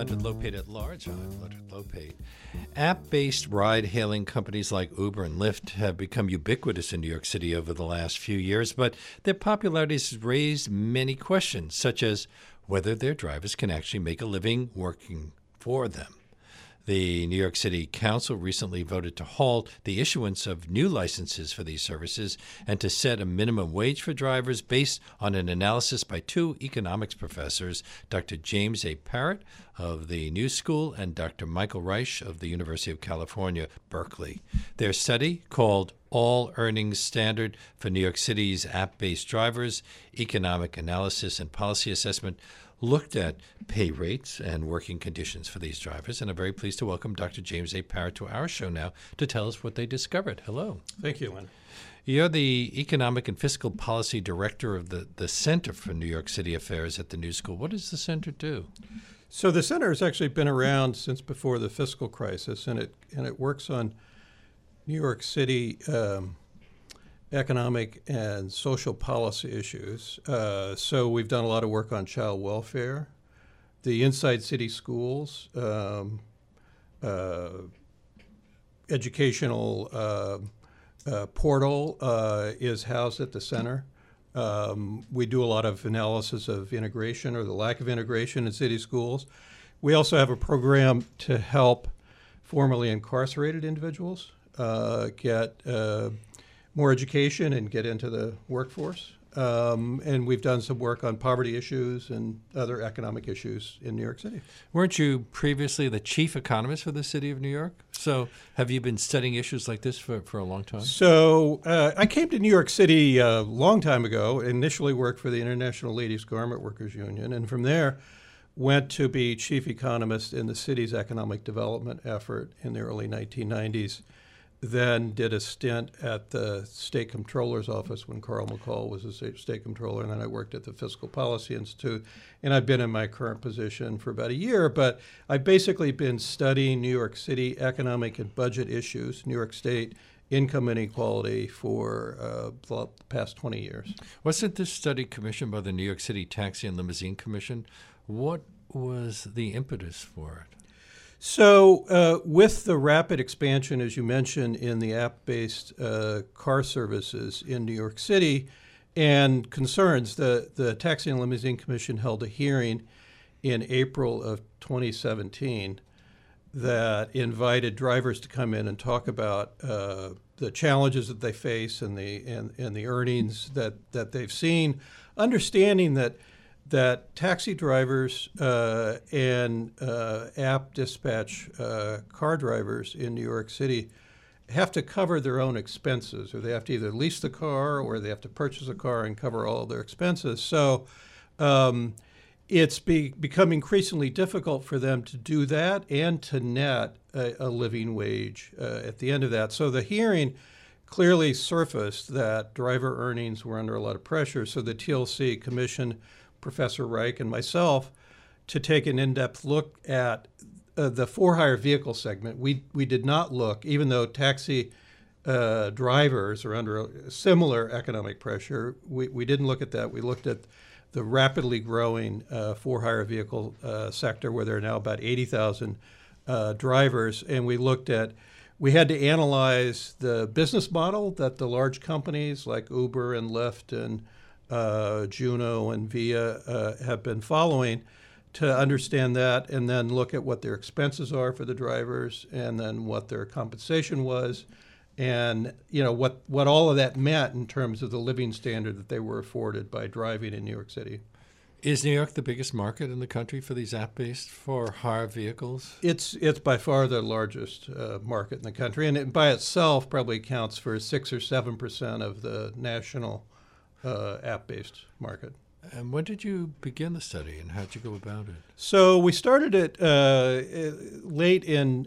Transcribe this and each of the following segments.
Leonard Lopate at Large. I'm Leonard Lopate. App-based ride-hailing companies like Uber and Lyft have become ubiquitous in New York City over the last few years, but their popularity has raised many questions, such as whether their drivers can actually make a living working for them. The New York City Council recently voted to halt the issuance of new licenses for these services and to set a minimum wage for drivers based on an analysis by two economics professors, Dr. James A. Parrott of the New School and Dr. Michael Reich of the University of California, Berkeley. Their study, called All Earnings Standard for New York City's App-Based Drivers, Economic Analysis and Policy Assessment, looked at pay rates and working conditions for these drivers, and I'm very pleased to welcome Dr. James A. Parrott to our show now to tell us what they discovered. Hello. Thank you, Lynn. You're the Economic and Fiscal Policy Director of the Center for New York City Affairs at the New School. What does the center do? So the center has actually been around since before the fiscal crisis, and it works on New York City economic and social policy issues. So we've done a lot of work on child welfare, the inside city schools, educational portal is housed at the center. We do a lot of analysis of integration or the lack of integration in city schools. We also have a program to help formerly incarcerated individuals get more education and get into the workforce. And we've done some work on poverty issues and other economic issues in New York City. Weren't you previously the chief economist for the city of New York? So have you been studying issues like this for a long time? So I came to New York City a long time ago, initially worked for the International Ladies Garment Workers Union, and from there went to be chief economist in the city's economic development effort in the early 1990s. Then did a stint at the State Comptroller's office when Carl McCall was the State Comptroller, and then I worked at the Fiscal Policy Institute, and I've been in my current position for about a year, but I've basically been studying New York City economic and budget issues, New York State income inequality for the past 20 years. Wasn't this study commissioned by the New York City Taxi and Limousine Commission? What was the impetus for it? So with the rapid expansion, as you mentioned, in the app-based car services in New York City and concerns, the Taxi and Limousine Commission held a hearing in April of 2017 that invited drivers to come in and talk about the challenges that they face and the earnings that they've seen, understanding that taxi drivers and app dispatch car drivers in New York City have to cover their own expenses, or they have to either lease the car or they have to purchase a car and cover all of their expenses. So it's become increasingly difficult for them to do that and to net a living wage at the end of that. So the hearing clearly surfaced that driver earnings were under a lot of pressure. So the TLC commissioned Professor Reich and myself to take an in-depth look at the for-hire vehicle segment. We did not look, even though taxi drivers are under a similar economic pressure, we didn't look at that. We looked at the rapidly growing for-hire vehicle sector, where there are now about 80,000 drivers, and we had to analyze the business model that the large companies like Uber and Lyft and Juno and Via have been following to understand that, and then look at what their expenses are for the drivers, and then what their compensation was, and what all of that meant in terms of the living standard that they were afforded by driving in New York City. Is New York the biggest market in the country for these app-based for-hire vehicles? It's by far the largest market in the country, and it by itself probably accounts for 6 or 7% of the national app-based market. And when did you begin the study, and how did you go about it? So we started it late in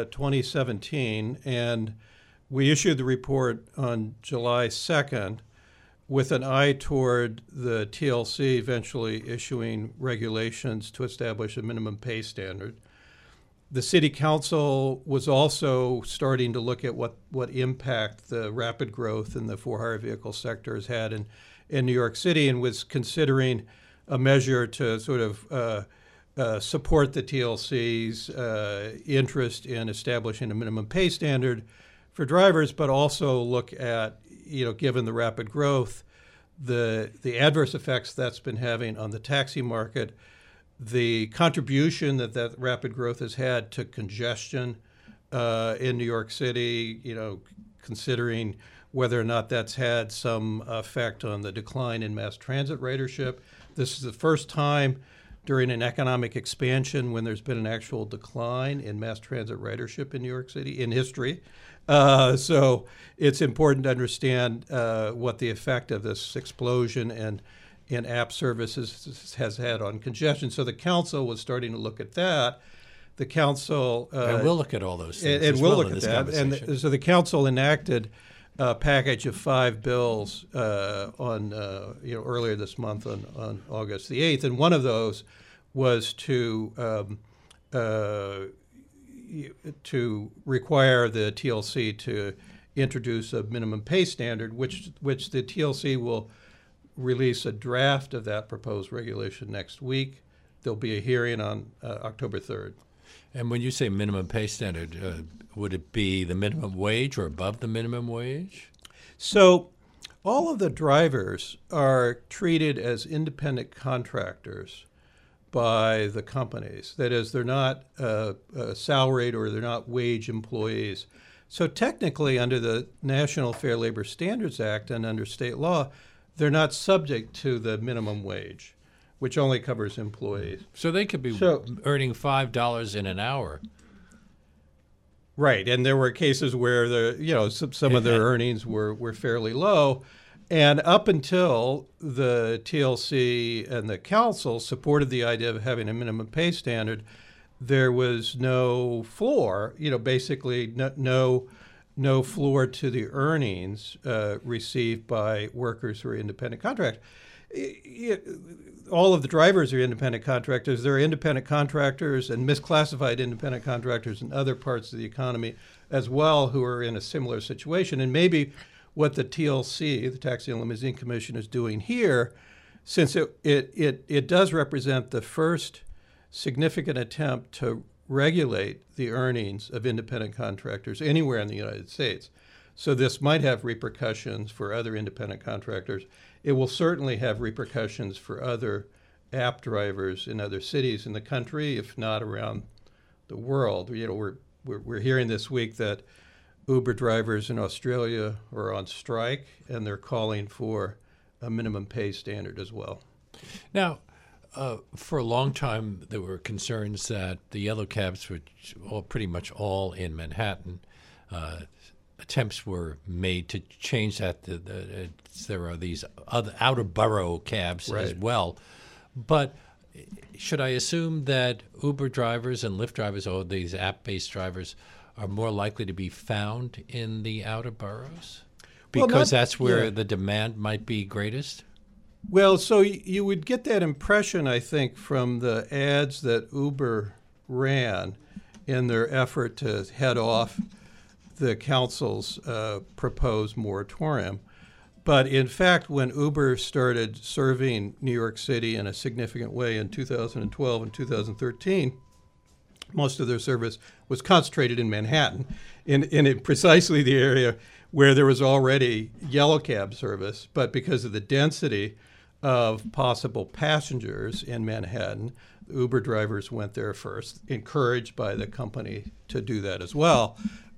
2017, and we issued the report on July 2nd with an eye toward the TLC eventually issuing regulations to establish a minimum pay standard. The City Council was also starting to look at what impact the rapid growth in the for-hire vehicle sector has had in New York City, and was considering a measure to sort of support the TLC's interest in establishing a minimum pay standard for drivers, but also look at, given the rapid growth, the adverse effects that's been having on the taxi market, the contribution that rapid growth has had to congestion in New York City, considering whether or not that's had some effect on the decline in mass transit ridership. This is the first time during an economic expansion when there's been an actual decline in mass transit ridership in New York City in history. So it's important to understand what the effect of this explosion in app services has had on congestion. So the council was starting to look at that. The council and we'll look at all those things. And we'll look at that. And so the council enacted a package of 5 bills earlier this month on August the 8th, and one of those was to require the TLC to introduce a minimum pay standard, which the TLC will release a draft of that proposed regulation next week. There'll be a hearing on October 3rd. And when you say minimum pay standard, would it be the minimum wage or above the minimum wage? So all of the drivers are treated as independent contractors by the companies. That is, they're not salaried or they're not wage employees. So technically, under the National Fair Labor Standards Act and under state law, they're not subject to the minimum wage, which only covers employees. So they could be earning $5 in an hour. Right, and there were cases where some of their earnings were fairly low, and up until the TLC and the council supported the idea of having a minimum pay standard, there was no floor. Basically no floor to the earnings received by workers who are independent contractors. All of the drivers are independent contractors. There are independent contractors and misclassified independent contractors in other parts of the economy as well who are in a similar situation. And maybe what the TLC, the Taxi and Limousine Commission, is doing here, since it does represent the first significant attempt to regulate the earnings of independent contractors anywhere in the United States. So this might have repercussions for other independent contractors. It will certainly have repercussions for other app drivers in other cities in the country, if not around the world. We're hearing this week that Uber drivers in Australia are on strike, and they're calling for a minimum pay standard as well. Now, for a long time, there were concerns that the yellow cabs, which are pretty much all in Manhattan, attempts were made to change that. There are these other outer borough cabs as well. But should I assume that Uber drivers and Lyft drivers, or these app-based drivers, are more likely to be found in the outer boroughs? Because that's where the demand might be greatest? Well, so you would get that impression, I think, from the ads that Uber ran in their effort to head off the council's proposed moratorium. But in fact, when Uber started serving New York City in a significant way in 2012 and 2013, most of their service was concentrated in Manhattan, in precisely the area where there was already yellow cab service. But because of the density of possible passengers in Manhattan, Uber drivers went there first, encouraged by the company to do that as well.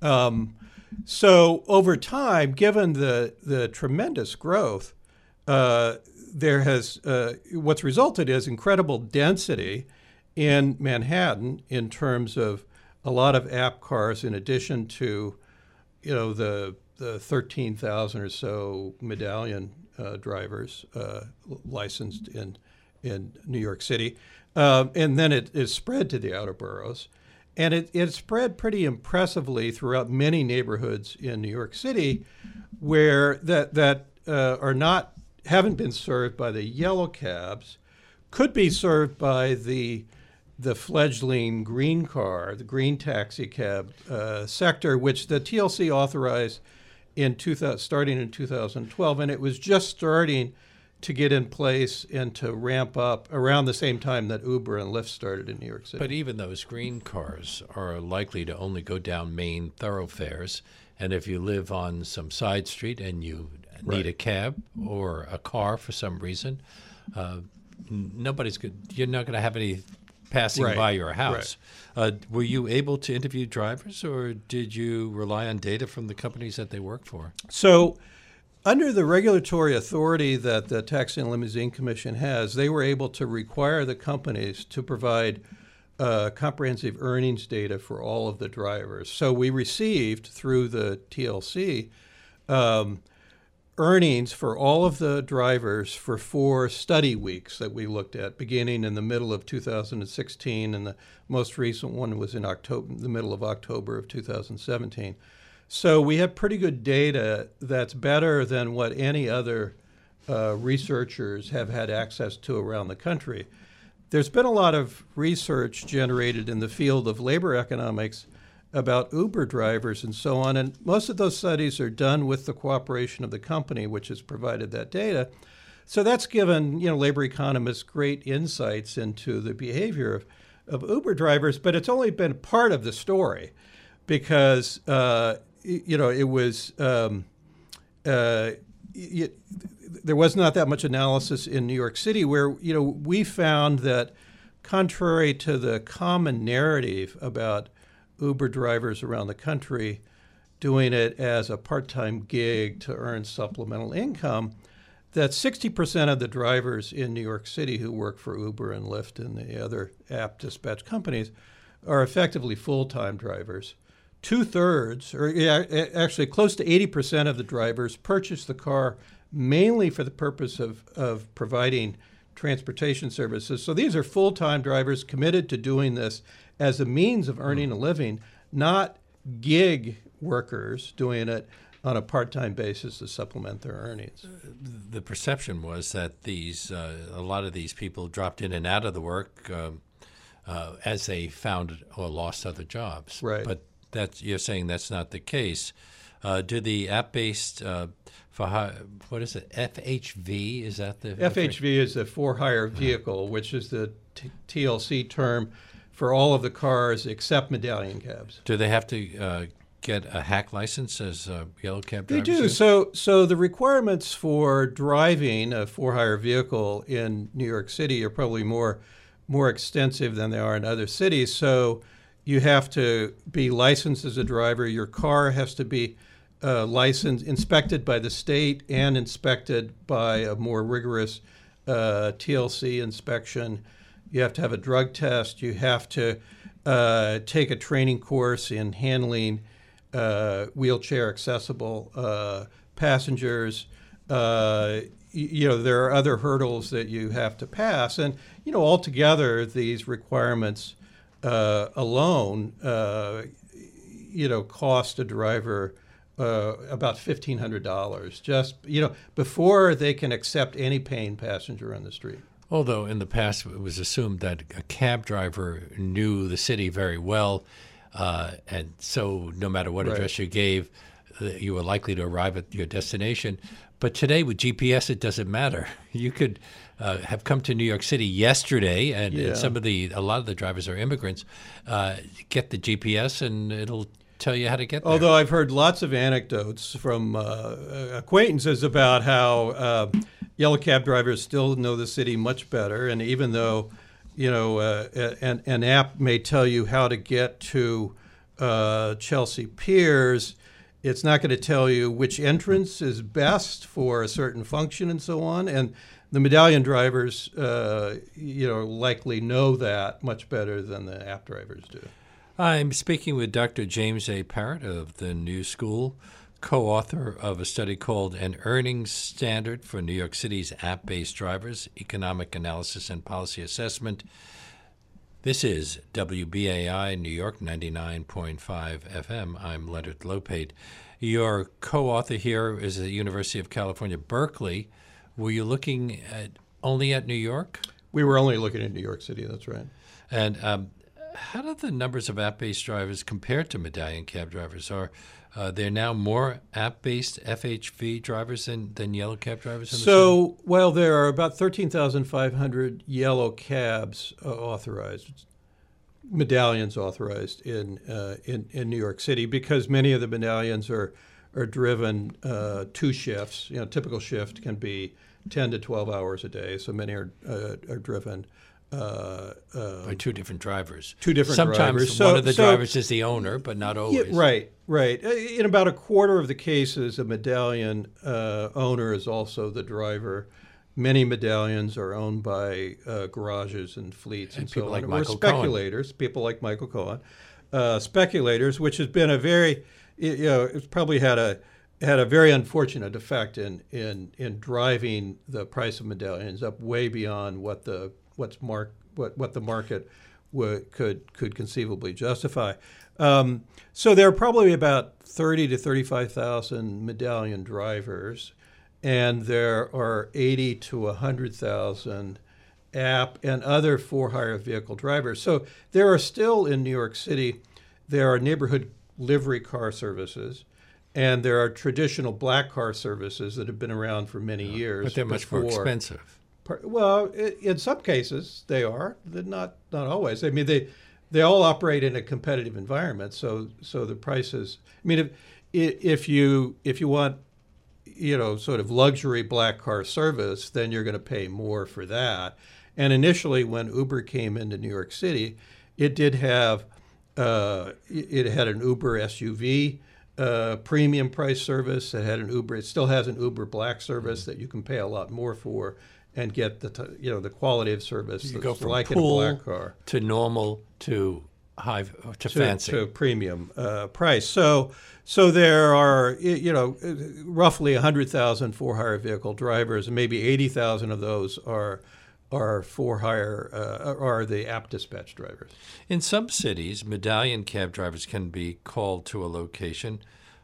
So over time, given the tremendous growth, there has what's resulted is incredible density in Manhattan in terms of a lot of app cars, in addition to the 13,000 or so medallion drivers licensed in New York City, and then it is spread to the outer boroughs. And it spread pretty impressively throughout many neighborhoods in New York City, where that haven't been served by the yellow cabs, could be served by the fledgling green car, the green taxi cab sector, which the TLC authorized starting in 2012, and it was just starting to get in place and to ramp up around the same time that Uber and Lyft started in New York City. But even those green cars are likely to only go down main thoroughfares. And if you live on some side street and you need a cab or a car for some reason, nobody's good. You're not going to have any passing by your house. Were you able to interview drivers, or did you rely on data from the companies that they work for? So, under the regulatory authority that the Taxi and Limousine Commission has, they were able to require the companies to provide comprehensive earnings data for all of the drivers. So we received through the TLC earnings for all of the drivers for 4 study weeks that we looked at, beginning in the middle of 2016, and the most recent one was in October, the middle of October of 2017. So we have pretty good data that's better than what any other researchers have had access to around the country. There's been a lot of research generated in the field of labor economics about Uber drivers and so on, and most of those studies are done with the cooperation of the company, which has provided that data. So that's given labor economists great insights into the behavior of Uber drivers, but it's only been part of the story because it was there was not that much analysis in New York City where we found that contrary to the common narrative about Uber drivers around the country doing it as a part-time gig to earn supplemental income, that 60% of the drivers in New York City who work for Uber and Lyft and the other app dispatch companies are effectively full-time drivers. 2/3, or actually close to 80% of the drivers purchase the car mainly for the purpose of providing transportation services. So these are full-time drivers committed to doing this as a means of earning a living, not gig workers doing it on a part-time basis to supplement their earnings. The perception was that a lot of these people dropped in and out of the work as they found or lost other jobs. Right. But you're saying that's not the case. Do the app-based what is it? FHV, is that the FHV is a for-hire vehicle, which is the TLC term for all of the cars except medallion cabs. Do they have to get a hack license as yellow cab drivers? They do. So the requirements for driving a for-hire vehicle in New York City are probably more extensive than they are in other cities. So you have to be licensed as a driver. Your car has to be licensed, inspected by the state, and inspected by a more rigorous TLC inspection. You have to have a drug test. You have to take a training course in handling wheelchair accessible passengers. There are other hurdles that you have to pass, and altogether these requirements alone cost a driver about $1,500 just before they can accept any paying passenger on the street. Although in the past it was assumed that a cab driver knew the city very well, and so no matter what address you gave, you were likely to arrive at your destination. But today with GPS, it doesn't matter. You could have come to New York City yesterday, and a lot of the drivers are immigrants. Get the GPS, and it'll tell you how to get there. Although I've heard lots of anecdotes from acquaintances about how yellow cab drivers still know the city much better, and even though an app may tell you how to get to Chelsea Piers, it's not going to tell you which entrance is best for a certain function and so on. And the medallion drivers, likely know that much better than the app drivers do. I'm speaking with Dr. James A. Parrott of the New School, co-author of a study called An Earnings Standard for New York City's App-Based Drivers, Economic Analysis and Policy Assessment. This is WBAI New York 99.5 FM. I'm Leonard Lopate. Your co-author here is at the University of California, Berkeley. Were you looking only at New York? We were only looking at New York City, that's right. And how do the numbers of app-based drivers compare to medallion cab drivers? There are now more app-based FHV drivers than yellow cab drivers in the city? So, well, there are about 13,500 yellow cabs authorized, medallions authorized in New York City, because many of the medallions are driven 2 shifts. You know, typical shift can be 10 to 12 hours a day, so many are driven by 2 different drivers. 2 different Sometimes drivers. one of the drivers is the owner, but not always. Yeah, right. In about a quarter of the cases, a medallion owner is also the driver. Many medallions are owned by garages and fleets and people so like on. Michael Or speculators, people like Michael Cohen. Speculators, which has been a very, it's probably had a very unfortunate effect in driving the price of medallions up way beyond what the market could conceivably justify. So there are probably about 30 to 35,000 medallion drivers, and there are 80 to 100,000 app and other for-hire vehicle drivers. So there are still in New York City, there are neighborhood livery car services, and there are traditional black car services that have been around for many years. But they're much more expensive. Well, in some cases they are. They're not always. I mean, they all operate in a competitive environment. So the prices. I mean, if you want, sort of luxury black car service, then you're going to pay more for that. And initially, when Uber came into New York City, it did have it had an Uber SUV premium price service. It had an Uber. It still has an Uber Black service that you can pay a lot more for and get the quality of service You that's go from like pool in a black car to normal to high to fancy to premium price. So there are roughly 100,000 for-hire vehicle drivers, and maybe 80,000 of those are for-hire are the app dispatch drivers. In some cities, medallion cab drivers can be called to a location.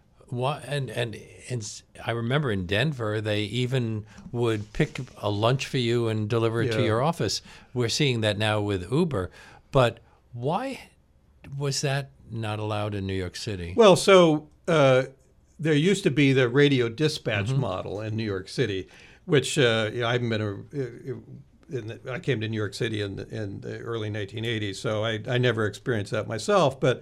And I remember in Denver, they even would pick a lunch for you and deliver it to your office. We're seeing that now with Uber. But why was that not allowed in New York City? Well, so there used to be the radio dispatch model in New York City, which I haven't been I came to New York City in the early 1980s, so I never experienced that myself. But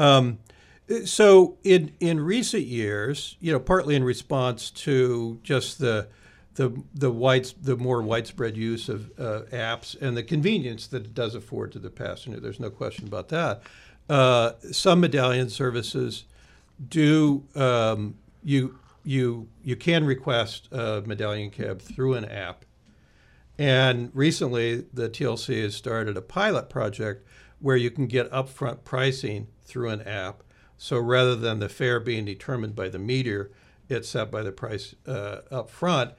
so in recent years, partly in response to just the more widespread use of apps and the convenience that it does afford to the passenger, there's no question about that. Some medallion services do you can request a medallion cab through an app. And recently, the TLC has started a pilot project where you can get upfront pricing through an app. So rather than the fare being determined by the meter, it's set by the price up front.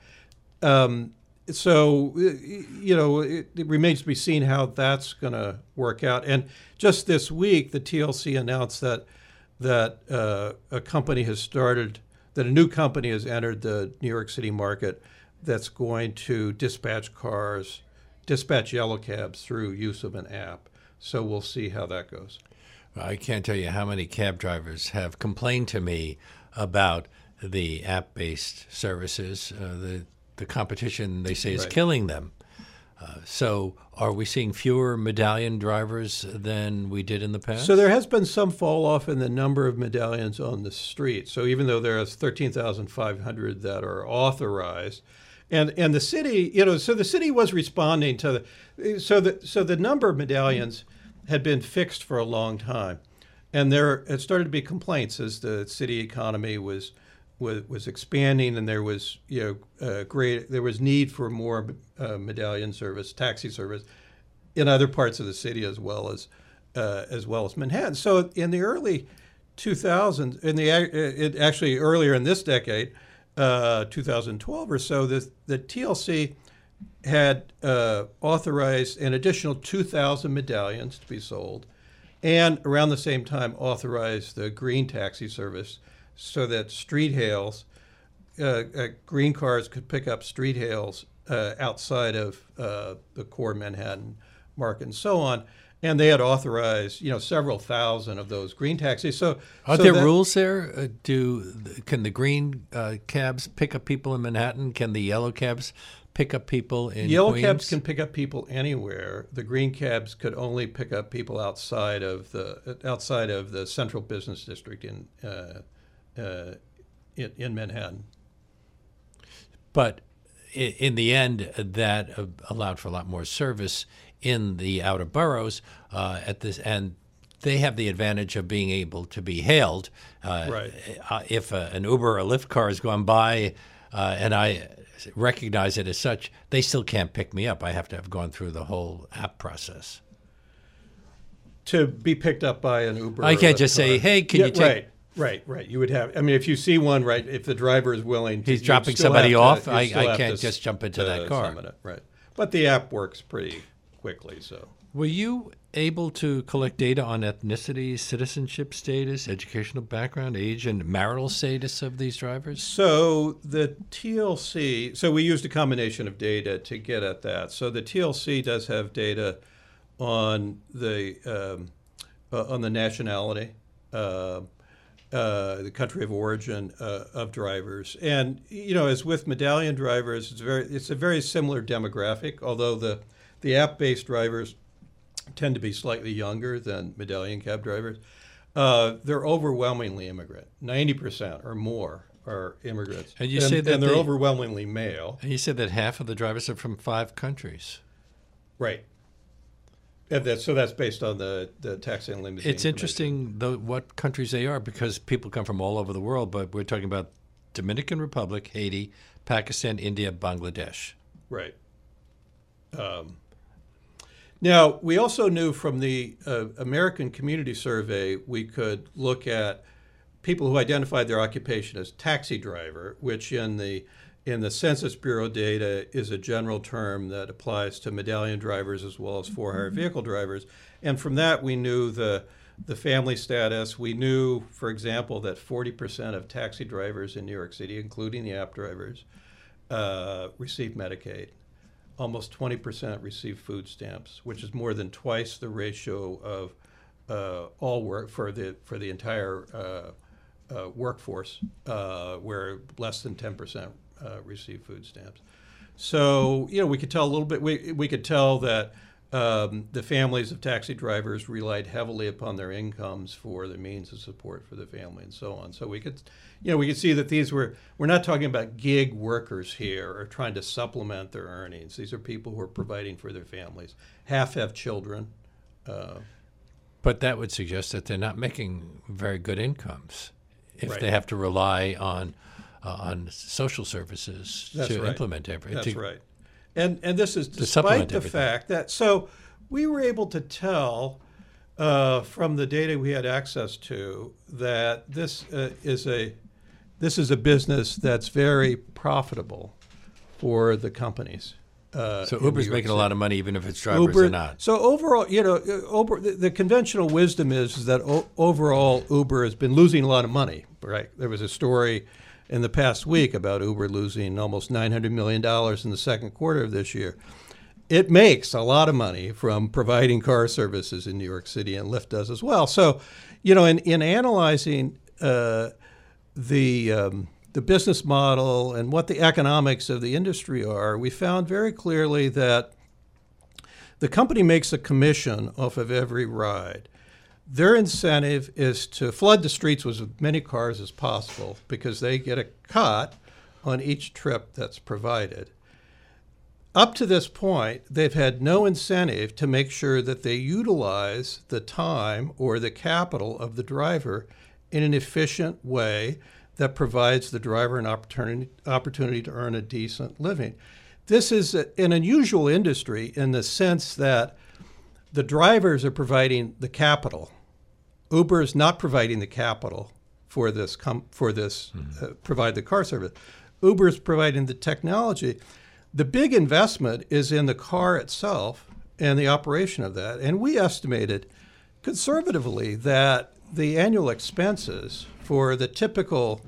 So, it remains to be seen how that's going to work out. And just this week, the TLC announced that a company has started, that a new company has entered the New York City market that's going to dispatch yellow cabs through use of an app. So we'll see how that goes. I can't tell you how many cab drivers have complained to me about the app-based services. The competition, they say, is killing them. So are we seeing fewer medallion drivers than we did in the past? So there has been some fall off in the number of medallions on the street. So even though there are 13,500 that are authorized, and the city, so the city was responding to so the number of medallions had been fixed for a long time, and there had started to be complaints as the city economy was expanding, and there was there was need for more medallion service, taxi service, in other parts of the city as well as Manhattan. So in the early 2000s, actually earlier in this decade, 2012 or so, the TLC had authorized an additional 2,000 medallions to be sold, and around the same time authorized the green taxi service, so that street hails, green cars could pick up street hails outside of the core Manhattan market and so on. And they had authorized, several thousand of those green taxis. So Are there rules there? Can the green cabs pick up people in Manhattan? Can the yellow cabs pick up people in Yellow Queens? cabs can pick up people anywhere. The green cabs could only pick up people outside of the central business district in Manhattan. But in the end, that allowed for a lot more service in the outer boroughs and they have the advantage of being able to be hailed. Right. If an Uber or a Lyft car has gone by and I recognize it as such, they still can't pick me up. I have to have gone through the whole app process. To be picked up by an Uber I can't or just car. say, hey, can you take... Right. You would have. I mean, if you see one, right, if the driver is willing, he's dropping somebody off. I can't just jump into that car. Right. But the app works pretty quickly. So, were you able to collect data on ethnicity, citizenship status, educational background, age, and marital status of these drivers? So the TLC. So we used a combination of data to get at that. So the TLC does have data on the nationality. The country of origin of drivers, and as with medallion drivers, it's a very similar demographic. Although the app-based drivers tend to be slightly younger than medallion cab drivers, they're overwhelmingly immigrant. 90% or more are immigrants, and you say that and they're overwhelmingly male. And you said that half of the drivers are from 5 countries, right? And so that's based on the taxi and limousine. It's interesting, though, what countries they are, because people come from all over the world, but we're talking about Dominican Republic, Haiti, Pakistan, India, Bangladesh. Right. Now, we also knew from the American Community Survey, we could look at people who identified their occupation as taxi driver, which in the Census Bureau data is a general term that applies to medallion drivers as well as for-hire vehicle drivers. And from that, we knew the family status. We knew, for example, that 40% of taxi drivers in New York City, including the app drivers, receive Medicaid. Almost 20% receive food stamps, which is more than twice the ratio of all work for the entire workforce, where less than 10% receive food stamps. So, we could tell a little bit. We could tell that the families of taxi drivers relied heavily upon their incomes for the means of support for the family and so on. So we could see that we're not talking about gig workers here or trying to supplement their earnings. These are people who are providing for their families. Half have children. But that would suggest that they're not making very good incomes if Right. they have to rely on social services to implement everything. That's right. And this is despite supplement the everything. fact that, so we were able to tell from the data we had access to that this is a business that's very profitable for the companies. So Uber's making a lot of money even if its drivers are not. So overall, the conventional wisdom is that overall Uber has been losing a lot of money, right? There was a story in the past week about Uber losing almost $900 million in the second quarter of this year. It makes a lot of money from providing car services in New York City, and Lyft does as well. So, in analyzing the business model and what the economics of the industry are, we found very clearly that the company makes a commission off of every ride. Their incentive is to flood the streets with as many cars as possible because they get a cut on each trip that's provided. Up to this point, they've had no incentive to make sure that they utilize the time or the capital of the driver in an efficient way that provides the driver an opportunity to earn a decent living. This is an unusual industry in the sense that the drivers are providing the capital. Uber is not providing the capital for this provide the car service. Uber is providing the technology. The big investment is in the car itself and the operation of that. And we estimated conservatively that the annual expenses for the typical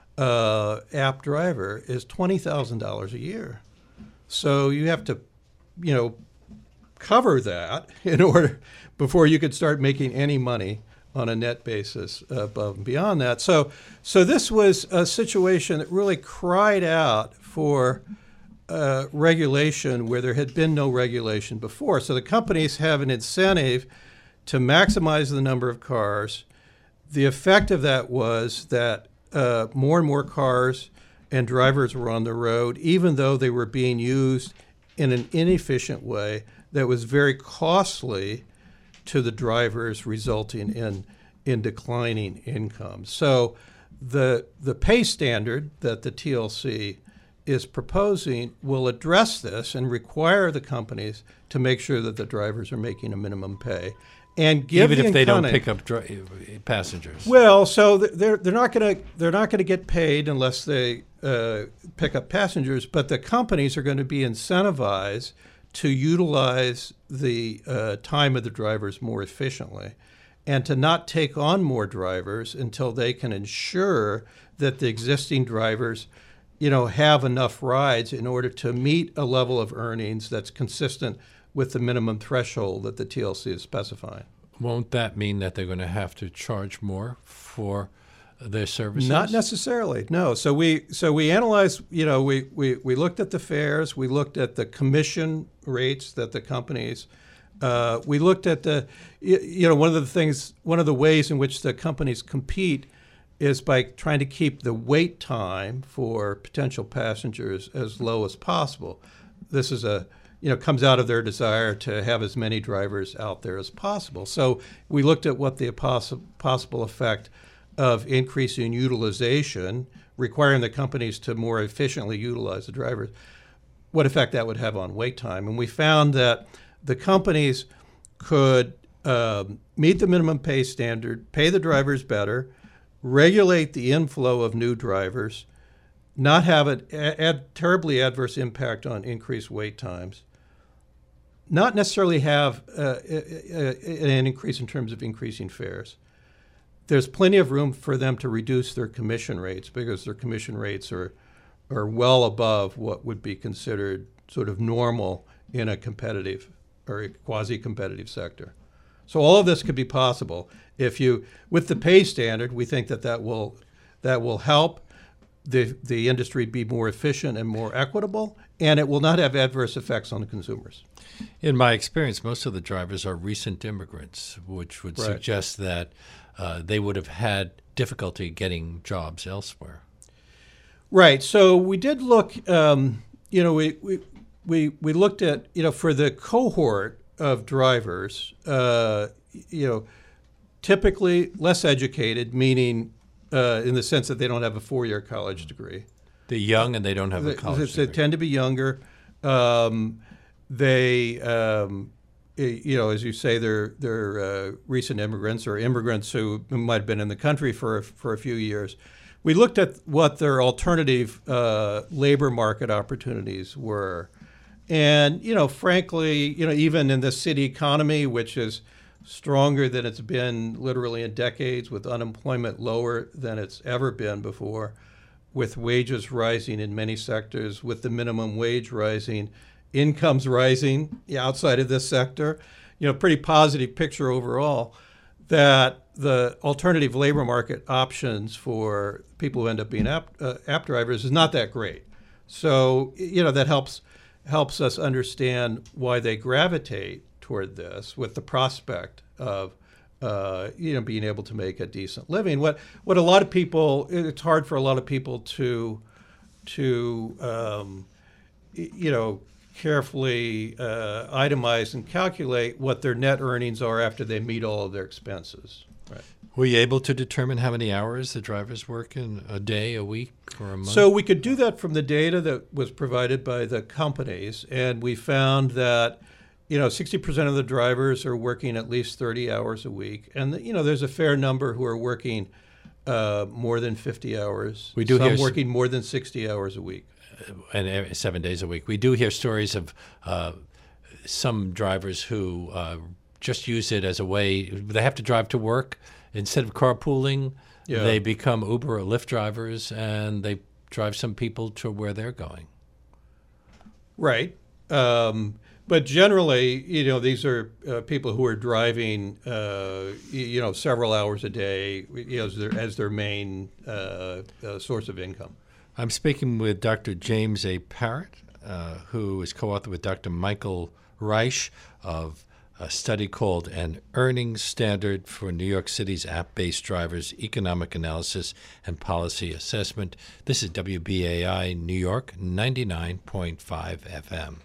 app driver is $20,000 a year. So you have to, cover that in order before you could start making any money on a net basis above and beyond that. So this was a situation that really cried out for regulation where there had been no regulation before. So the companies have an incentive to maximize the number of cars. The effect of that was that more and more cars and drivers were on the road, even though they were being used in an inefficient way that was very costly to the drivers, resulting in declining income. So the pay standard that the TLC is proposing will address this and require the companies to make sure that the drivers are making a minimum pay, and give even if they don't economy- pick up passengers. Well, so they're not going to get paid unless they pick up passengers, but the companies are going to be incentivized to utilize the time of the drivers more efficiently, and to not take on more drivers until they can ensure that the existing drivers, have enough rides in order to meet a level of earnings that's consistent with the minimum threshold that the TLC is specifying. Won't that mean that they're going to have to charge more for their services? Not necessarily, no. So we analyzed, we looked at the fares, we looked at the commission rates that the companies, we looked at one of the ways in which the companies compete is by trying to keep the wait time for potential passengers as low as possible. This is comes out of their desire to have as many drivers out there as possible. So we looked at what the possible effect of increasing utilization, requiring the companies to more efficiently utilize the drivers, what effect that would have on wait time. And we found that the companies could meet the minimum pay standard, pay the drivers better, regulate the inflow of new drivers, not have a terribly adverse impact on increased wait times, not necessarily have an increase in terms of increasing fares. There's plenty of room for them to reduce their commission rates because their commission rates are well above what would be considered sort of normal in a competitive or a quasi-competitive sector. So all of this could be possible with the pay standard. We think that will help the industry be more efficient and more equitable, and it will not have adverse effects on the consumers. In my experience, most of the drivers are recent immigrants, which would Right. suggest that they would have had difficulty getting jobs elsewhere. Right. So we did look. We looked at for the cohort of drivers. Typically less educated, meaning in the sense that they don't have a 4-year college degree. They're young and they don't have a college They degree. tend to be younger. They, as you say, they're recent immigrants or immigrants who might have been in the country for a few years. We looked at what their alternative labor market opportunities were. And, frankly, even in the city economy, which is stronger than it's been literally in decades, with unemployment lower than it's ever been before, with wages rising in many sectors, with the minimum wage rising, incomes rising outside of this sector, pretty positive picture overall, that the alternative labor market options for people who end up being app drivers is not that great. So, that helps us understand why they gravitate toward this with the prospect of being able to make a decent living. What a lot of people, it's hard for a lot of people to carefully itemize and calculate what their net earnings are after they meet all of their expenses. Right. Were you able to determine how many hours the drivers work in a day, a week, or a month? So we could do that from the data that was provided by the companies, and we found that 60% of the drivers are working at least 30 hours a week, and there's a fair number who are working more than 50 hours. We do some hear working more than 60 hours a week. And 7 days a week. We do hear stories of some drivers who just use it as a way. They have to drive to work. Instead of carpooling, they become Uber or Lyft drivers, and they drive some people to where they're going. Right. But generally, these are people who are driving, several hours a day, as their main source of income. I'm speaking with Dr. James A. Parrott, who is co-author with Dr. Michael Reich of a study called An Earnings Standard for New York City's App-Based Drivers, Economic Analysis and Policy Assessment. This is WBAI New York, 99.5 FM.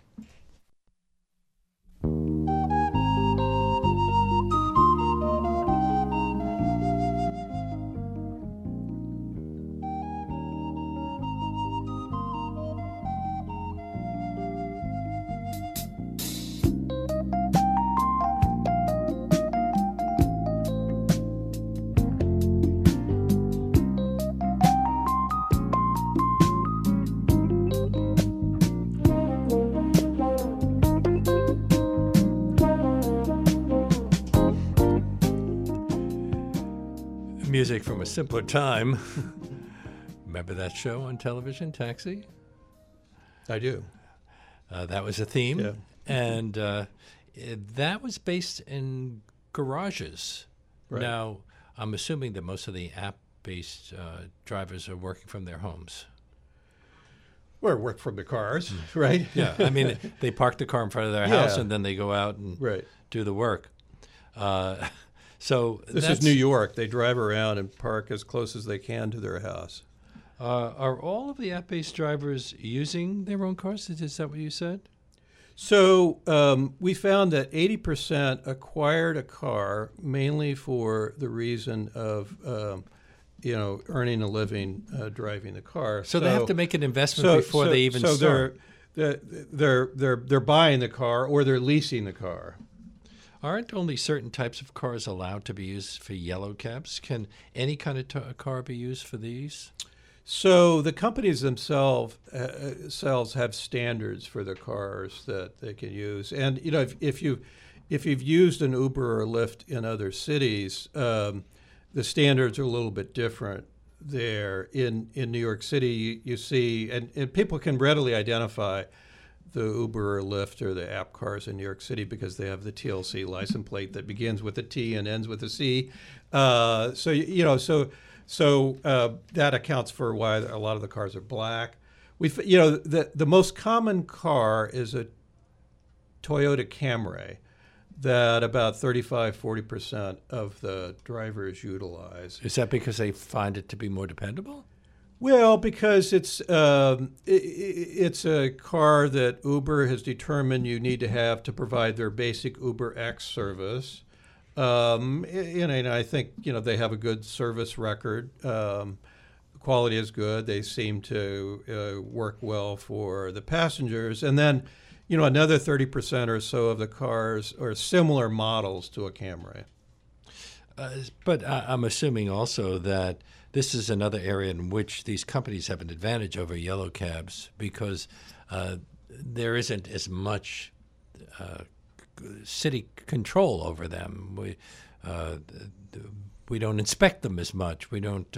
Music from a Simpler Time. Remember that show on television, Taxi? I do. That was a theme. Yeah. And that was based in garages. Right. Now, I'm assuming that most of the app-based drivers are working from their homes. Or work from the cars, right? Yeah, I mean, they park the car in front of their house and then they go out and do the work. So this is New York. They drive around and park as close as they can to their house. Are all of the app-based drivers using their own cars? Is that what you said? So we found that 80% acquired a car mainly for the reason of earning a living driving the car. So they have to make an investment before they even start. They're buying the car or they're leasing the car. Aren't only certain types of cars allowed to be used for yellow cabs? Can any kind of car be used for these? So the companies themselves have standards for the cars that they can use, and if you've used an Uber or Lyft in other cities, the standards are a little bit different there. In New York City, you see, and people can readily identify the Uber or Lyft or the app cars in New York City because they have the TLC license plate that begins with a T and ends with a C. So that accounts for why a lot of the cars are black. The most common car is a Toyota Camry that about 35-40% of the drivers utilize. Is that because they find it to be more dependable? Well, because it's a car that Uber has determined you need to have to provide their basic UberX service. And I think they have a good service record. Quality is good. They seem to work well for the passengers. And then, another 30% or so of the cars are similar models to a Camry. But I'm assuming also that this is another area in which these companies have an advantage over yellow cabs because there isn't as much city control over them. We don't inspect them as much. We don't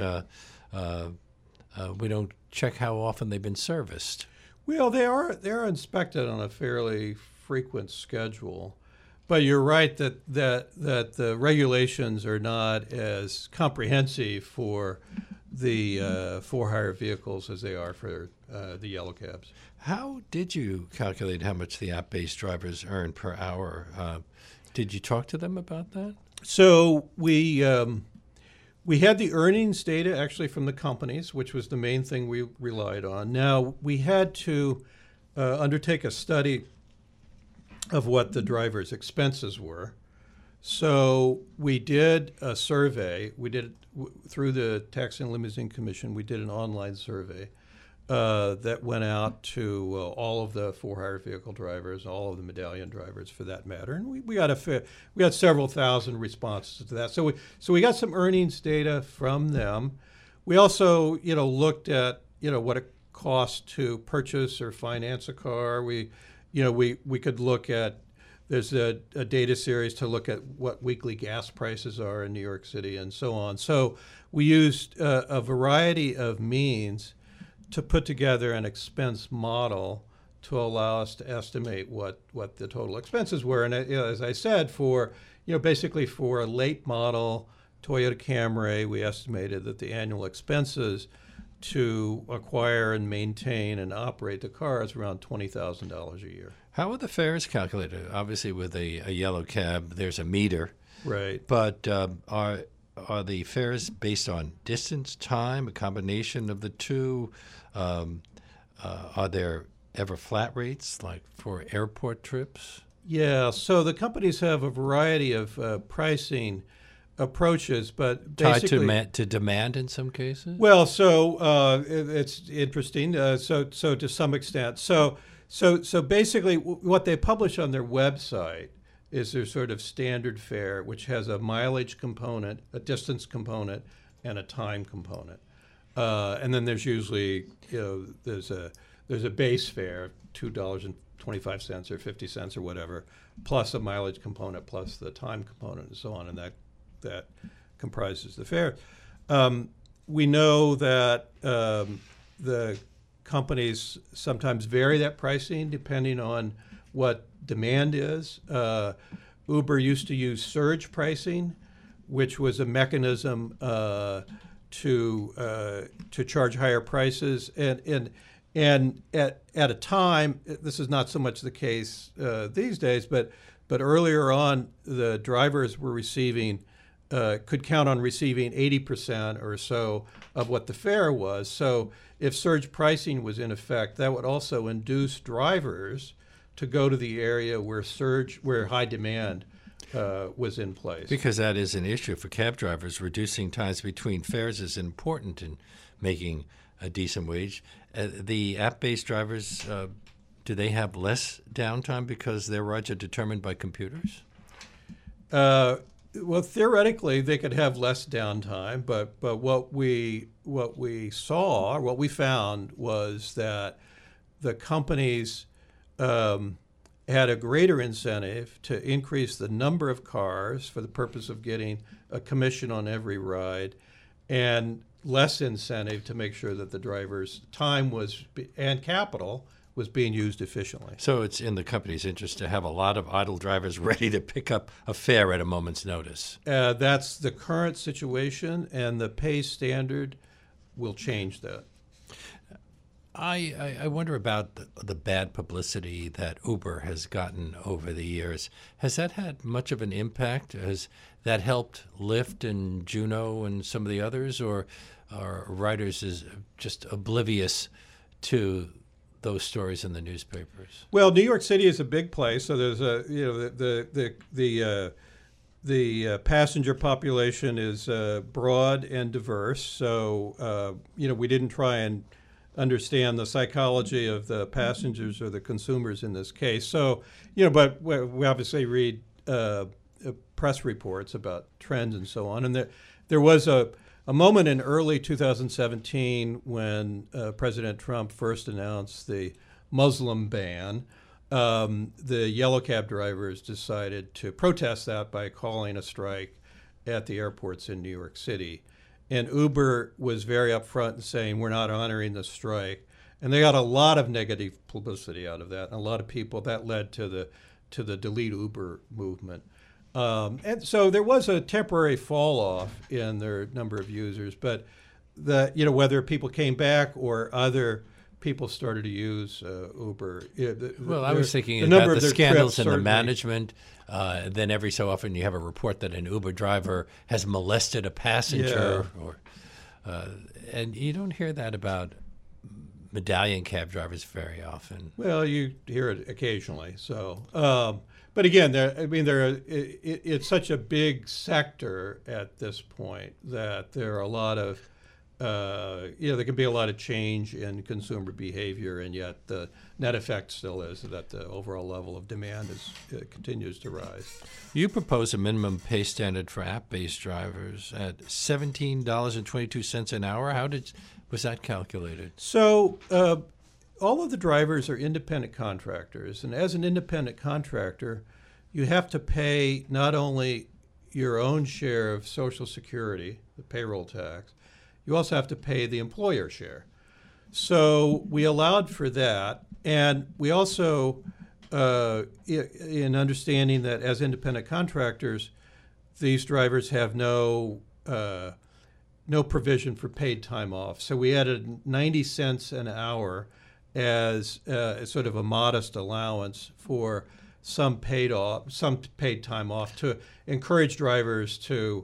check how often they've been serviced. Well, they are inspected on a fairly frequent schedule. But you're right that the regulations are not as comprehensive for the for-hire vehicles as they are for the yellow cabs. How did you calculate how much the app-based drivers earn per hour? Did you talk to them about that? So we had the earnings data actually from the companies, which was the main thing we relied on. Now, we had to undertake a study of what the driver's expenses were. So we did a survey. We did through the Taxi and Limousine Commission. We did an online survey that went out to all of the for-hire vehicle drivers, all of the medallion drivers, for that matter. And we got several thousand responses to that. So we got some earnings data from them. We also looked at what it costs to purchase or finance a car. We could look at, there's a data series to look at what weekly gas prices are in New York City and so on. So we used a variety of means to put together an expense model to allow us to estimate what the total expenses were. And as I said, for basically for a late model Toyota Camry, we estimated that the annual expenses to acquire and maintain and operate the car is around $20,000 a year. How are the fares calculated? Obviously, with a yellow cab, there's a meter. Right. But are the fares based on distance, time, a combination of the two? Are there ever flat rates, like for airport trips? Yeah, so the companies have a variety of pricing approaches, but basically tied to demand in some cases. Well, so it's interesting. So to some extent, so basically, what they publish on their website is their sort of standard fare, which has a mileage component, a distance component, and a time component. And then there's usually there's a base fare, $2.25 or 50 cents or whatever, plus a mileage component, plus the time component, and so on, and that comprises the fare. We know that the companies sometimes vary that pricing depending on what demand is. Uber used to use surge pricing, which was a mechanism to charge higher prices, and at a time, this is not so much the case these days, but earlier on, the drivers were could count on receiving 80% or so of what the fare was. So if surge pricing was in effect, that would also induce drivers to go to the area where high demand was in place. Because that is an issue for cab drivers. Reducing times between fares is important in making a decent wage. The app-based drivers, do they have less downtime because their rides are determined by computers? Well, theoretically, they could have less downtime, but what we found was that the companies had a greater incentive to increase the number of cars for the purpose of getting a commission on every ride, and less incentive to make sure that the driver's time and capital was being used efficiently. So it's in the company's interest to have a lot of idle drivers ready to pick up a fare at a moment's notice. That's the current situation, and the pay standard will change that. I wonder about the bad publicity that Uber has gotten over the years. Has that had much of an impact? Has that helped Lyft and Juno and some of the others, or are riders just oblivious to those stories in the newspapers? Well, New York City is a big place, so there's the passenger population is broad and diverse. So we didn't try and understand the psychology of the passengers or the consumers in this case. So but we obviously read press reports about trends and so on. And there was a moment in early 2017 when President Trump first announced the Muslim ban. The yellow cab drivers decided to protest that by calling a strike at the airports in New York City. And Uber was very upfront in saying, we're not honoring the strike. And they got a lot of negative publicity out of that. And a lot of people, that led to the Delete Uber movement. And so there was a temporary fall off in their number of users, but whether people came back or other people started to use Uber. I was thinking about the scandals in the management. Then every so often you have a report that an Uber driver has molested a passenger, and you don't hear that about medallion cab drivers very often. Well, you hear it occasionally. So. But again, it's such a big sector at this point that there are a lot of, there can be a lot of change in consumer behavior, and yet the net effect still is that the overall level of demand continues to rise. You propose a minimum pay standard for app-based drivers at $17.22 an hour. Was that calculated? So. All of the drivers are independent contractors, and as an independent contractor, you have to pay not only your own share of Social Security, the payroll tax, you also have to pay the employer share. So we allowed for that, And we also, in understanding that as independent contractors, these drivers have no provision for paid time off. So we added 90 cents an hour as sort of a modest allowance for some paid time off to encourage drivers to,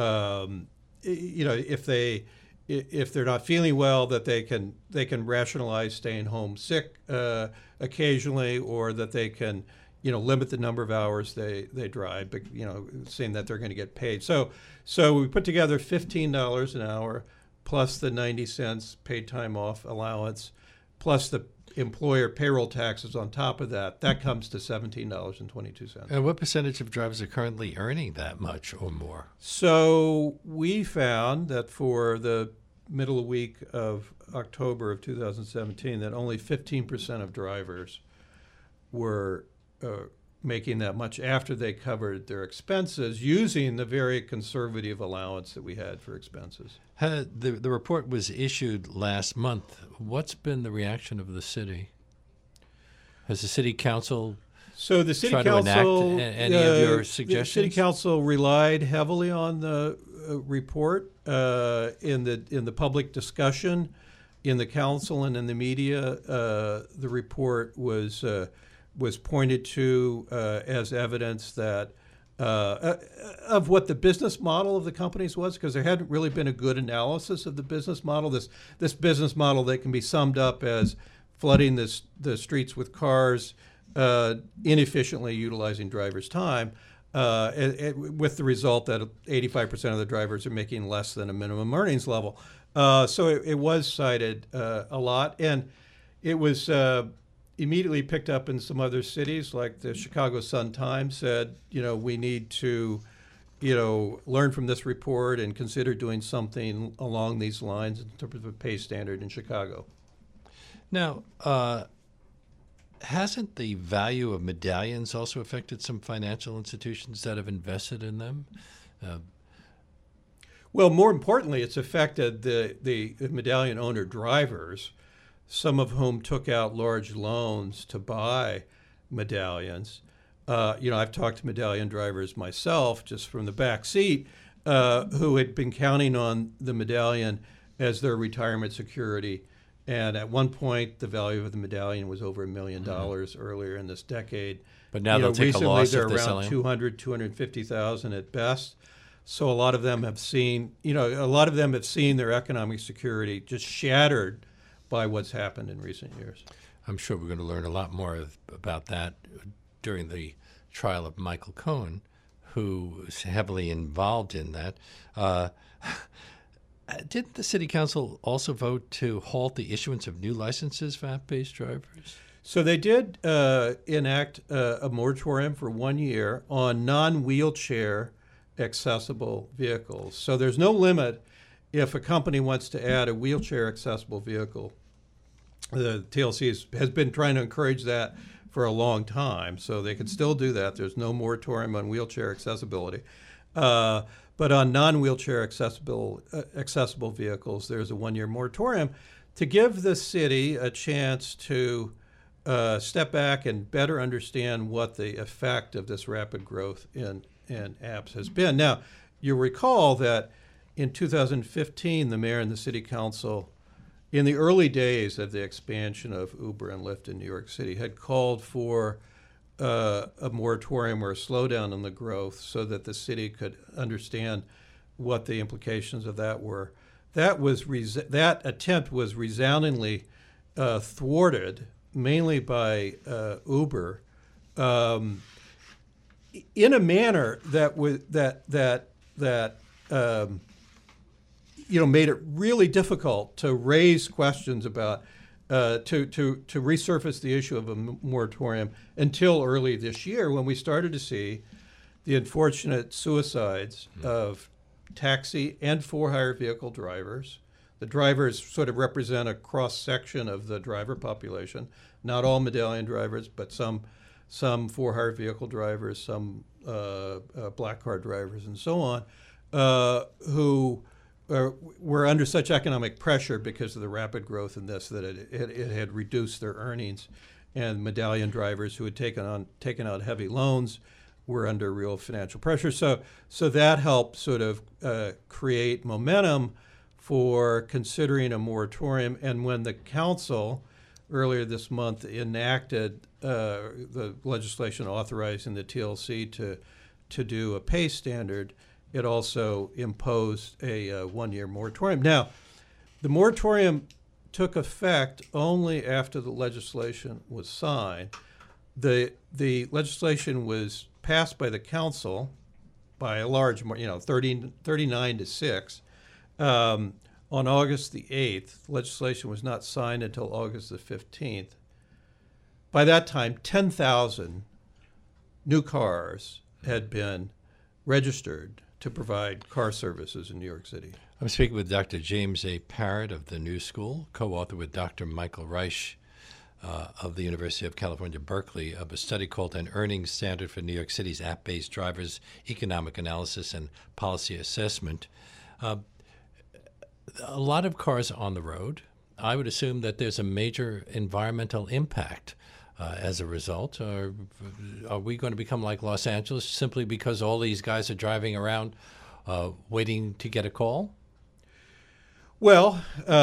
if they're not feeling well, that they can rationalize staying home sick occasionally, or that they can limit the number of hours they drive, but saying that they're going to get paid. So we put together $15 an hour plus the 90 cents paid time off allowance plus the employer payroll taxes on top of that. That comes to $17.22. And what percentage of drivers are currently earning that much or more? So we found that for the middle week of October of 2017, that only 15% of drivers were making that much after they covered their expenses using the very conservative allowance that we had for expenses. The report was issued last month. What's been the reaction of the city? Has the city council So the city tried council, to enact any of your suggestions? The city council relied heavily on the report in the public discussion, in the council and in the media. The report was pointed to as evidence that of what the business model of the companies was, because there hadn't really been a good analysis of the business model. This business model that can be summed up as flooding the streets with cars, inefficiently utilizing drivers' time, with the result that 85% of the drivers are making less than a minimum earnings level. So it was cited a lot, and it was immediately picked up in some other cities, like the Chicago Sun-Times said, we need to, learn from this report and consider doing something along these lines in terms of a pay standard in Chicago. Now, hasn't the value of medallions also affected some financial institutions that have invested in them? Well, more importantly, it's affected the medallion owner drivers, some of whom took out large loans to buy medallions. I've talked to medallion drivers myself, just from the back seat, who had been counting on the medallion as their retirement security. And at one point, the value of the medallion was over $1 million earlier in this decade. But now they'll take a loss if they're selling. Recently, they're around 250,000 at best. So a lot of them have seen, their economic security just shattered by what's happened in recent years. I'm sure we're going to learn a lot more about that during the trial of Michael Cohen, who was heavily involved in that. Didn't the city council also vote to halt the issuance of new licenses for app-based drivers? So they did enact a moratorium for 1 year on non-wheelchair accessible vehicles. So there's no limit if a company wants to add a wheelchair accessible vehicle. The TLC has been trying to encourage that for a long time, so they can still do that. There's no moratorium on wheelchair accessibility. But on non-wheelchair accessible vehicles, there's a 1 year moratorium to give the city a chance to step back and better understand what the effect of this rapid growth in apps has been. Now, you'll recall that in 2015, the mayor and the city council, in the early days of the expansion of Uber and Lyft in New York City, had called for a moratorium or a slowdown in the growth so that the city could understand what the implications of that were. That attempt was resoundingly thwarted, mainly by Uber, in a manner that made it really difficult to raise questions about to resurface the issue of a moratorium until early this year, when we started to see the unfortunate suicides of taxi and for-hire vehicle drivers. The drivers sort of represent a cross-section of the driver population, not all medallion drivers, but some for-hire vehicle drivers, some black car drivers, and so on, who were under such economic pressure because of the rapid growth in this that it had reduced their earnings, and medallion drivers who had taken out heavy loans were under real financial pressure. So that helped sort of create momentum for considering a moratorium. And when the council earlier this month enacted the legislation authorizing the TLC to do a pay standard, it also imposed a one-year moratorium. Now, the moratorium took effect only after the legislation was signed. The legislation was passed by the council by a large, 39 to 6. On August the 8th, legislation was not signed until August the 15th. By that time, 10,000 new cars had been registered to provide car services in New York City. I'm speaking with Dr. James A. Parrott of the New School, co-author with Dr. Michael Reich of the University of California, Berkeley, of a study called An Earnings Standard for New York City's App-Based Drivers, Economic Analysis and Policy Assessment. A lot of cars on the road. I would assume that there's a major environmental impact as a result. Are we going to become like Los Angeles simply because all these guys are driving around waiting to get a call? Well,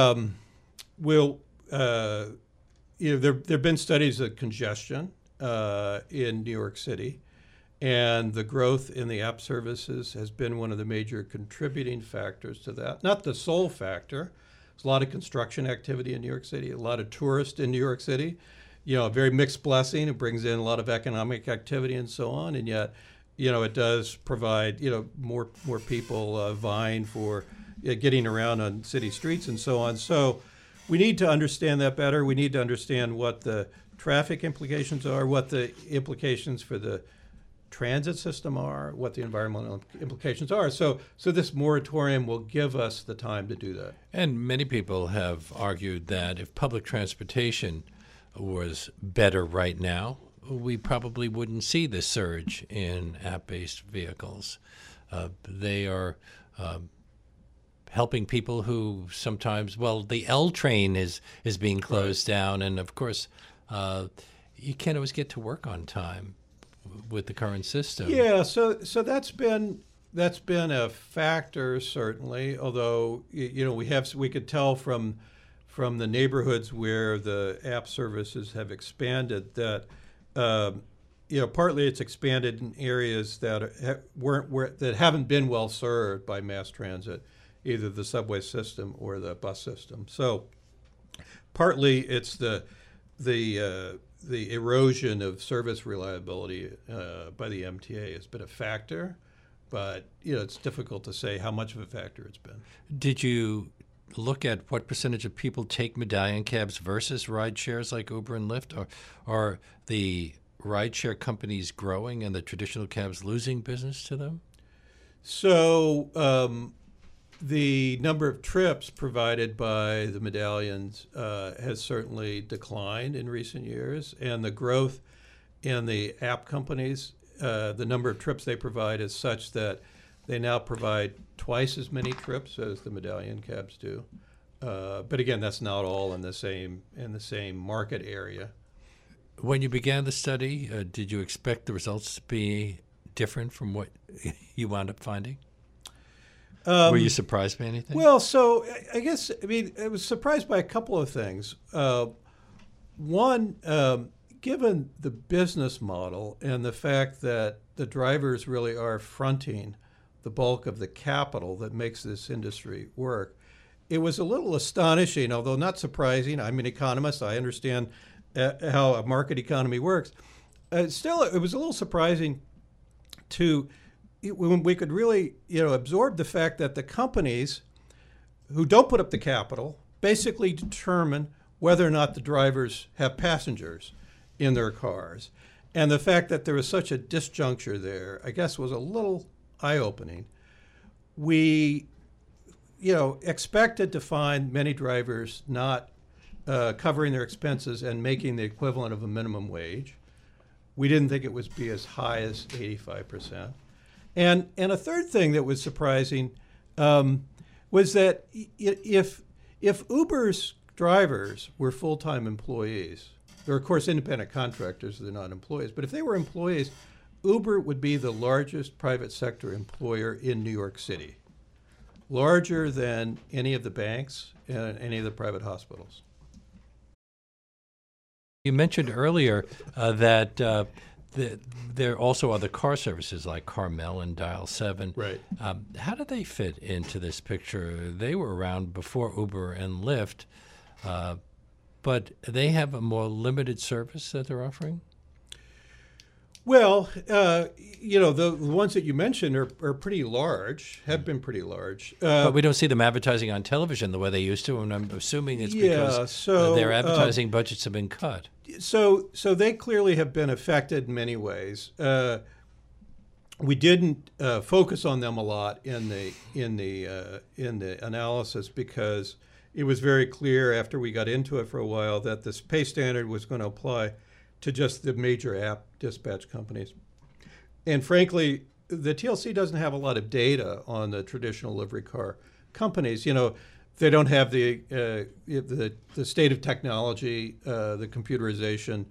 there have been studies of congestion in New York City, and the growth in the app services has been one of the major contributing factors to that. Not the sole factor. There's a lot of construction activity in New York City, a lot of tourists in New York City. A very mixed blessing. It brings in a lot of economic activity and so on, and yet, it does provide, more people vying for getting around on city streets and so on. So we need to understand that better. We need to understand what the traffic implications are, what the implications for the transit system are, what the environmental implications are. So this moratorium will give us the time to do that. And many people have argued that if public transportation was better right now, we probably wouldn't see the surge in app-based vehicles. They are helping people who sometimes, the L train is being closed down, and of course, you can't always get to work on time with the current system. Yeah, so that's been a factor certainly. Although we could tell from the neighborhoods where the app services have expanded that partly it's expanded in areas that that haven't been well served by mass transit, either the subway system or the bus system. So partly it's the erosion of service reliability by the MTA has been a factor, but it's difficult to say how much of a factor it's been. Did you look at what percentage of people take medallion cabs versus ride shares like Uber and Lyft? Or are the rideshare companies growing and the traditional cabs losing business to them? So the number of trips provided by the medallions has certainly declined in recent years, and the growth in the app companies, the number of trips they provide is such that they now provide twice as many trips as the medallion cabs do. But again, that's not all in the same market area. When you began the study, did you expect the results to be different from what you wound up finding? Were you surprised by anything? Well, so I was surprised by a couple of things. One, given the business model and the fact that the drivers really are fronting the bulk of the capital that makes this industry work, it was a little astonishing, although not surprising. I'm an economist. I understand how a market economy works. Still, it was a little surprising when we could really, absorb the fact that the companies who don't put up the capital basically determine whether or not the drivers have passengers in their cars. And the fact that there was such a disjuncture there, I guess, was a little eye-opening. We, expected to find many drivers not covering their expenses and making the equivalent of a minimum wage. We didn't think it would be as high as 85%. And a third thing that was surprising, was that if Uber's drivers were full-time employees, they're of course independent contractors, they're not employees, but if they were employees, Uber would be the largest private sector employer in New York City, larger than any of the banks and any of the private hospitals. You mentioned earlier that there are also other car services like Carmel and Dial 7. Right. How do they fit into this picture? They were around before Uber and Lyft, but they have a more limited service that they're offering? Well, the ones that you mentioned are pretty large, have been pretty large. But we don't see them advertising on television the way they used to, and I'm assuming it's because their advertising budgets have been cut. So they clearly have been affected in many ways. We didn't focus on them a lot in the analysis because it was very clear after we got into it for a while that this pay standard was going to apply to just the major app dispatch companies. And frankly, the TLC doesn't have a lot of data on the traditional livery car companies. They don't have the state of technology, the computerization,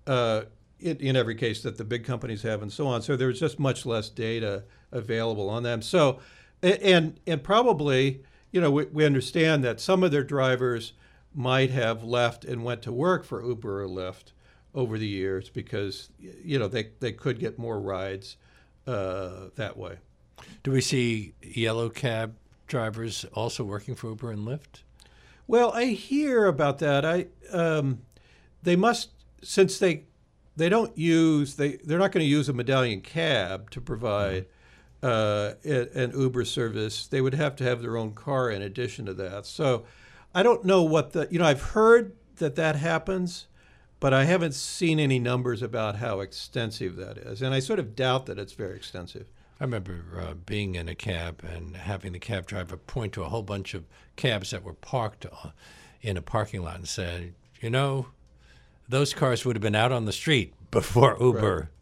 in every case that the big companies have, and so on. So there's just much less data available on them. So, and probably, we understand that some of their drivers might have left and went to work for Uber or Lyft over the years because, they could get more rides that way. Do we see yellow cab drivers also working for Uber and Lyft? Well, I hear about that. They must, since they're not going to use a medallion cab to provide an Uber service. They would have to have their own car in addition to that. So I don't know what I've heard that happens, but I haven't seen any numbers about how extensive that is. And I sort of doubt that it's very extensive. I remember being in a cab and having the cab driver point to a whole bunch of cabs that were parked in a parking lot and said, those cars would have been out on the street before Uber. Right.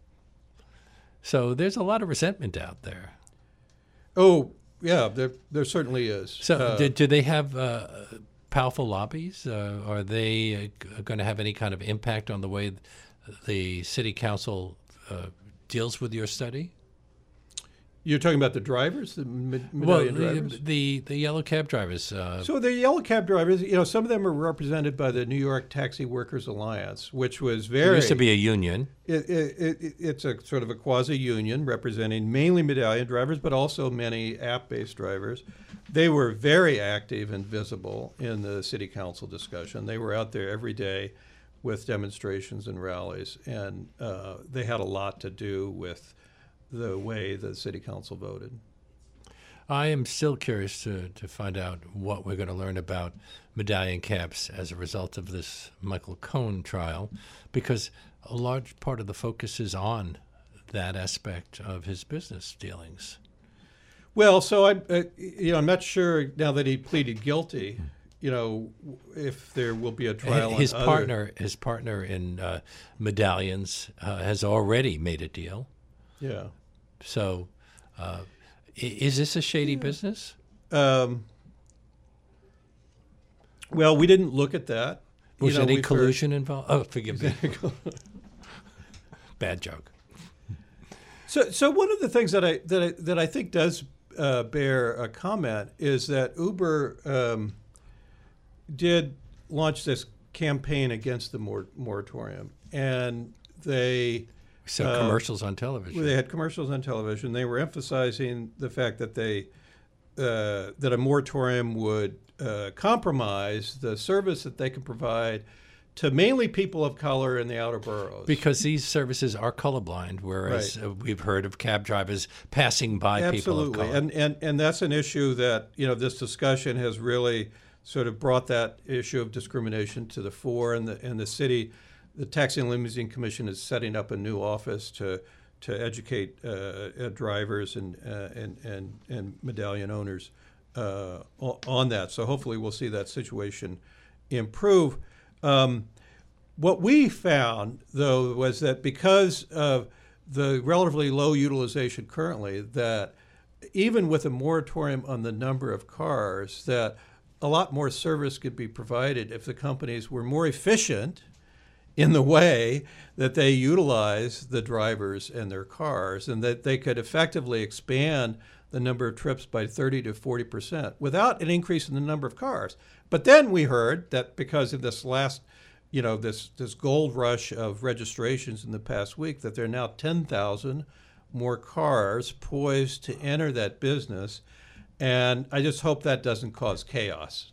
So there's a lot of resentment out there. Oh, yeah, there certainly is. So do they have powerful lobbies? Are they going to have any kind of impact on the way the city council deals with your study? You're talking about the drivers, the medallion drivers? The yellow cab drivers. So the yellow cab drivers, some of them are represented by the New York Taxi Workers Alliance, which was There used to be a union. It's a sort of a quasi-union representing mainly medallion drivers, but also many app-based drivers. They were very active and visible in the city council discussion. They were out there every day with demonstrations and rallies, and they had a lot to do with the way the city council voted. I am still curious to find out what we're going to learn about medallion cabs as a result of this Michael Cohen trial, because a large part of the focus is on that aspect of his business dealings. Well, so I'm not sure now that he pleaded guilty, if there will be a trial. His partner in medallions has already made a deal. Yeah. So, is this a shady business? Well, we didn't look at that. Was any collusion involved? Oh, forgive me. Bad joke. So one of the things that I think does bear a comment is that Uber did launch this campaign against the moratorium, and they. So commercials on television. They had commercials on television. They were emphasizing the fact that that a moratorium would compromise the service that they can provide to mainly people of color in the outer boroughs. Because these services are colorblind, whereas we've heard of cab drivers passing by people of color. Absolutely, and that's an issue that this discussion has really sort of brought that issue of discrimination to the fore, and the city. The Taxi and Limousine Commission is setting up a new office to educate drivers and medallion owners on that. So hopefully we'll see that situation improve. What we found, though, was that because of the relatively low utilization currently, that even with a moratorium on the number of cars, that a lot more service could be provided if the companies were more efficient in the way that they utilize the drivers and their cars, and that they could effectively expand the number of trips by 30 to 40% without an increase in the number of cars. But then we heard that because of this last, this gold rush of registrations in the past week, that there are now 10,000 more cars poised to enter that business. And I just hope that doesn't cause chaos.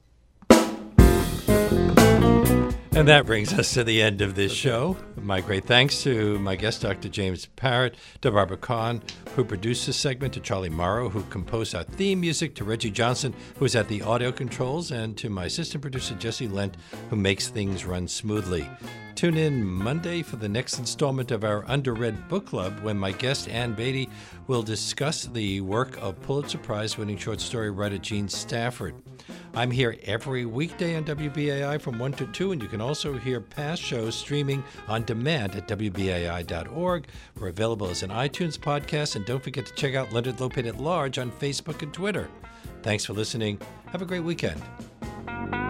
And that brings us to the end of this show. My great thanks to my guest, Dr. James Parrott, to Barbara Kahn, who produced this segment, to Charlie Morrow, who composed our theme music, to Reggie Johnson, who is at the audio controls, and to my assistant producer, Jesse Lent, who makes things run smoothly. Tune in Monday for the next installment of our Underread Book Club, when my guest, Ann Beatty, will discuss the work of Pulitzer Prize-winning short story writer Gene Stafford. I'm here every weekday on WBAI from 1 to 2, and you can also hear past shows streaming on demand at WBAI.org. We're available as an iTunes podcast, and don't forget to check out Leonard Lopate at Large on Facebook and Twitter. Thanks for listening. Have a great weekend.